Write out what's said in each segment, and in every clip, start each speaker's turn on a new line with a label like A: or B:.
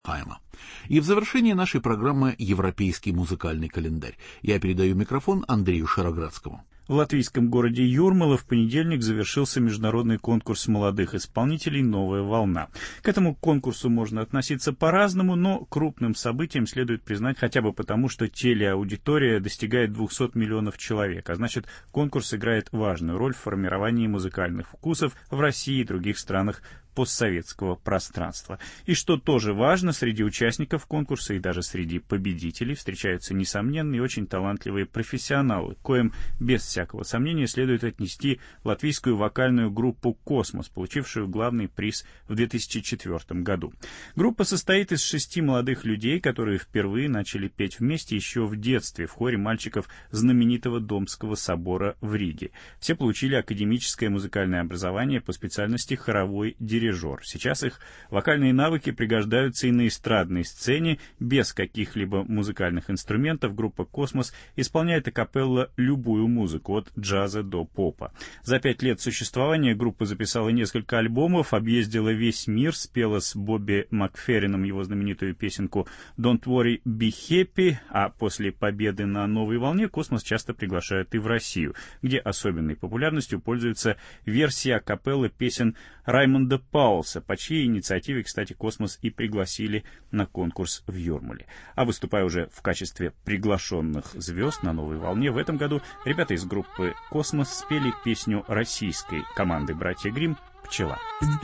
A: Хайма. И в завершении нашей программы «Европейский музыкальный календарь» я передаю микрофон Андрею Шароградскому.
B: В латвийском городе Юрмала в понедельник завершился международный конкурс молодых исполнителей «Новая волна». К этому конкурсу можно относиться по-разному, но крупным событием следует признать хотя бы потому, что телеаудитория достигает 200 миллионов человек, а значит, конкурс играет важную роль в формировании музыкальных вкусов в России и других странах постсоветского пространства. И что тоже важно, среди участников конкурса и даже среди победителей встречаются несомненные и очень талантливые профессионалы, к коим без всякого сомнения следует отнести латвийскую вокальную группу «Космос», получившую главный приз в 2004 году. Группа состоит из 6 молодых людей, которые впервые начали петь вместе еще в детстве в хоре мальчиков знаменитого Домского собора в Риге. Все получили академическое музыкальное образование по специальности хоровой дирижер. Сейчас их вокальные навыки пригождаются и на эстрадной сцене. Без каких-либо музыкальных инструментов группа «Космос» исполняет акапелла любую музыку, от джаза до попа. За 5 лет существования группа записала несколько альбомов, объездила весь мир, спела с Бобби Макферрином его знаменитую песенку «Don't Worry, Be Happy», а после победы на «Новой волне» «Космос» часто приглашают и в Россию, где особенной популярностью пользуются версии акапеллы песен Раймонда Паулса, по чьей инициативе, кстати, «Космос» и пригласили на конкурс в Юрмале. А выступая уже в качестве приглашенных звезд на «Новой волне», в этом году ребята из группы «Космос» спели песню российской команды «Братья Гримм» «Пчела».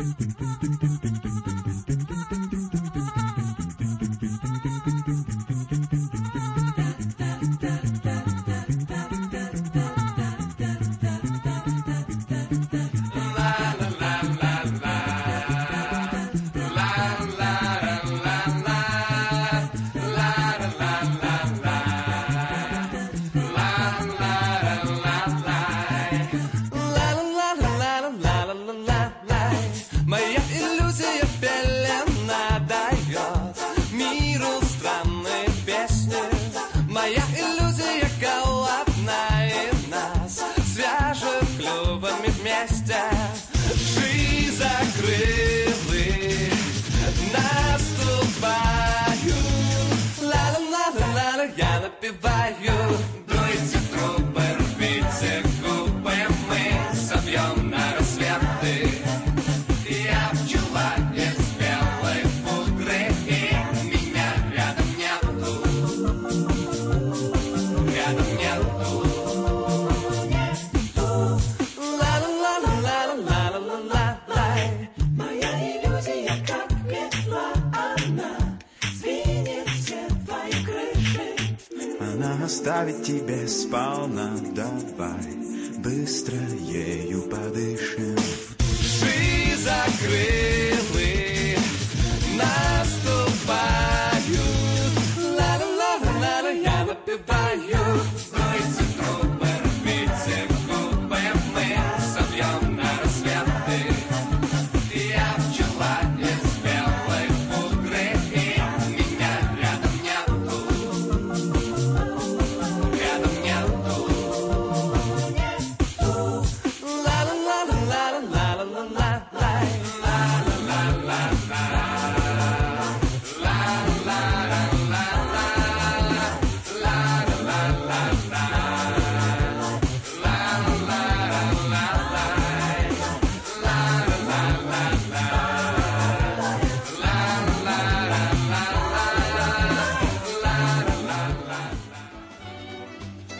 C: Оставить тебе сполна, давай быстро ею подышим. Дыши, закрой.